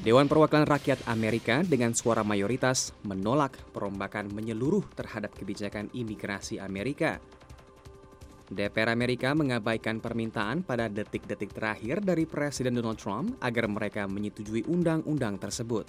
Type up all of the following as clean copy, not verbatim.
Dewan Perwakilan Rakyat Amerika dengan suara mayoritas menolak perombakan menyeluruh terhadap kebijakan imigrasi Amerika. DPR Amerika mengabaikan permintaan pada detik-detik terakhir dari Presiden Donald Trump agar mereka menyetujui undang-undang tersebut.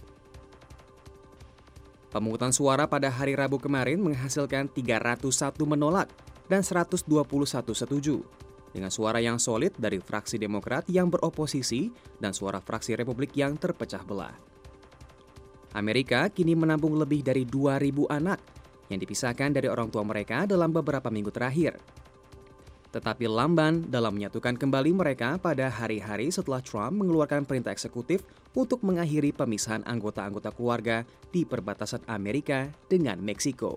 Pemungutan suara pada hari Rabu kemarin menghasilkan 301 menolak dan 121 setuju, dengan suara yang solid dari fraksi Demokrat yang beroposisi dan suara fraksi Republik yang terpecah belah. Amerika kini menampung lebih dari 2.000 anak yang dipisahkan dari orang tua mereka dalam beberapa minggu terakhir. Tetapi lamban dalam menyatukan kembali mereka pada hari-hari setelah Trump mengeluarkan perintah eksekutif untuk mengakhiri pemisahan anggota-anggota keluarga di perbatasan Amerika dengan Meksiko.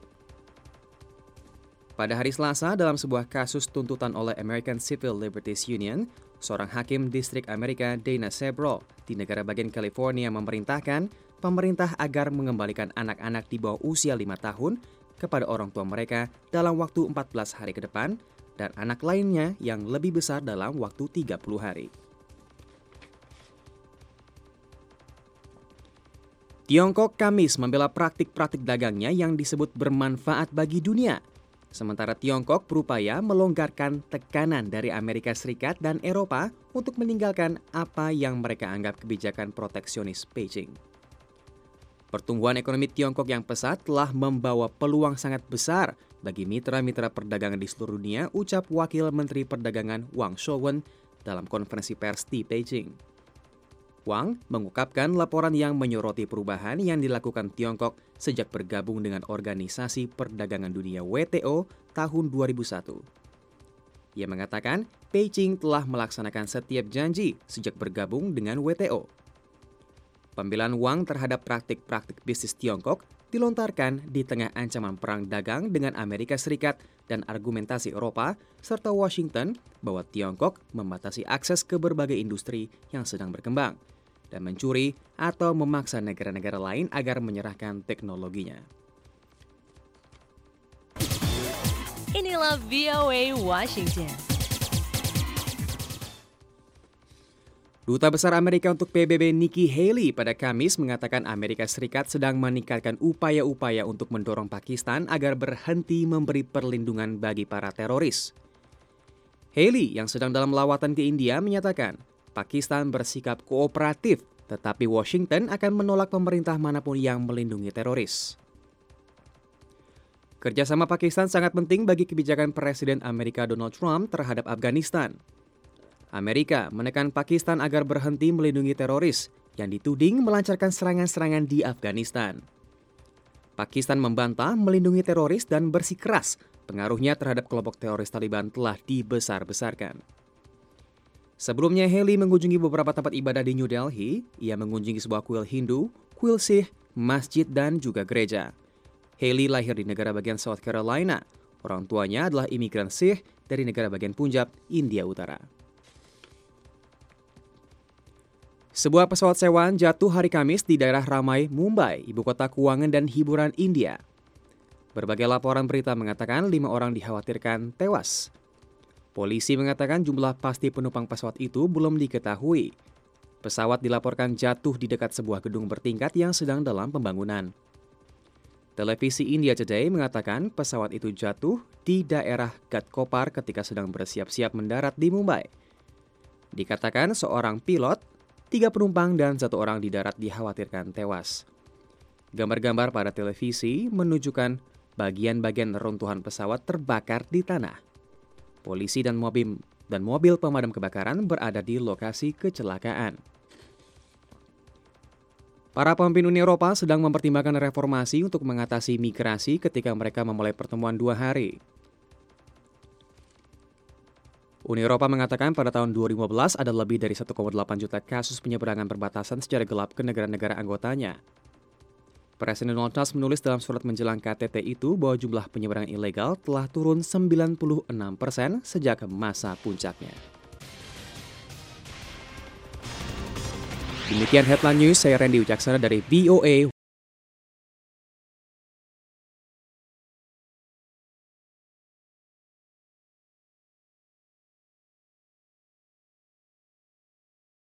Pada hari Selasa, dalam sebuah kasus tuntutan oleh American Civil Liberties Union, seorang hakim distrik Amerika, Dana Sebro, di negara bagian California memerintahkan pemerintah agar mengembalikan anak-anak di bawah usia 5 tahun kepada orang tua mereka dalam waktu 14 hari ke depan, dan anak lainnya yang lebih besar dalam waktu 30 hari. Tiongkok Kamis membela praktik-praktik dagangnya yang disebut bermanfaat bagi dunia. Sementara Tiongkok berupaya melonggarkan tekanan dari Amerika Serikat dan Eropa untuk meninggalkan apa yang mereka anggap kebijakan proteksionis Beijing. Pertumbuhan ekonomi Tiongkok yang pesat telah membawa peluang sangat besar bagi mitra-mitra perdagangan di seluruh dunia, ucap Wakil Menteri Perdagangan Wang Shouwen dalam konferensi pers di Beijing. Wang mengungkapkan laporan yang menyoroti perubahan yang dilakukan Tiongkok sejak bergabung dengan Organisasi Perdagangan Dunia WTO tahun 2001. Ia mengatakan Beijing telah melaksanakan setiap janji sejak bergabung dengan WTO. Pembelaan Wang terhadap praktik-praktik bisnis Tiongkok dilontarkan di tengah ancaman perang dagang dengan Amerika Serikat dan argumentasi Eropa serta Washington bahwa Tiongkok membatasi akses ke berbagai industri yang sedang berkembang dan mencuri atau memaksa negara-negara lain agar menyerahkan teknologinya. Inilah VOA Washington. Duta Besar Amerika untuk PBB Nikki Haley pada Kamis mengatakan Amerika Serikat sedang meningkatkan upaya-upaya untuk mendorong Pakistan agar berhenti memberi perlindungan bagi para teroris. Haley yang sedang dalam lawatan ke India menyatakan Pakistan bersikap kooperatif, tetapi Washington akan menolak pemerintah manapun yang melindungi teroris. Kerjasama Pakistan sangat penting bagi kebijakan Presiden Amerika Donald Trump terhadap Afghanistan. Amerika menekan Pakistan agar berhenti melindungi teroris yang dituding melancarkan serangan-serangan di Afghanistan. Pakistan membantah melindungi teroris dan bersikeras pengaruhnya terhadap kelompok teroris Taliban telah dibesar-besarkan. Sebelumnya Haley mengunjungi beberapa tempat ibadah di New Delhi. Ia mengunjungi sebuah kuil Hindu, kuil Sikh, masjid dan juga gereja. Haley lahir di negara bagian South Carolina. Orang tuanya adalah imigran Sikh dari negara bagian Punjab, India Utara. Sebuah pesawat sewaan jatuh hari Kamis di daerah ramai Mumbai, ibu kota keuangan dan hiburan India. Berbagai laporan berita mengatakan 5 orang dikhawatirkan tewas. Polisi mengatakan jumlah pasti penumpang pesawat itu belum diketahui. Pesawat dilaporkan jatuh di dekat sebuah gedung bertingkat yang sedang dalam pembangunan. Televisi India Today mengatakan pesawat itu jatuh di daerah Ghatkopar ketika sedang bersiap-siap mendarat di Mumbai. Dikatakan seorang pilot, 3 penumpang dan 1 orang di darat dikhawatirkan tewas. Gambar-gambar pada televisi menunjukkan bagian-bagian reruntuhan pesawat terbakar di tanah. Polisi dan mobil pemadam kebakaran berada di lokasi kecelakaan. Para pemimpin Uni Eropa sedang mempertimbangkan reformasi untuk mengatasi migrasi ketika mereka memulai pertemuan 2 hari. Uni Eropa mengatakan pada tahun 2015 ada lebih dari 1,8 juta kasus penyeberangan perbatasan secara gelap ke negara-negara anggotanya. Presiden Donald Trump menulis dalam surat menjelang KTT itu bahwa jumlah penyeberangan ilegal telah turun 96% sejak masa puncaknya. Demikian Headline News, saya Randy Wicaksana dari VOA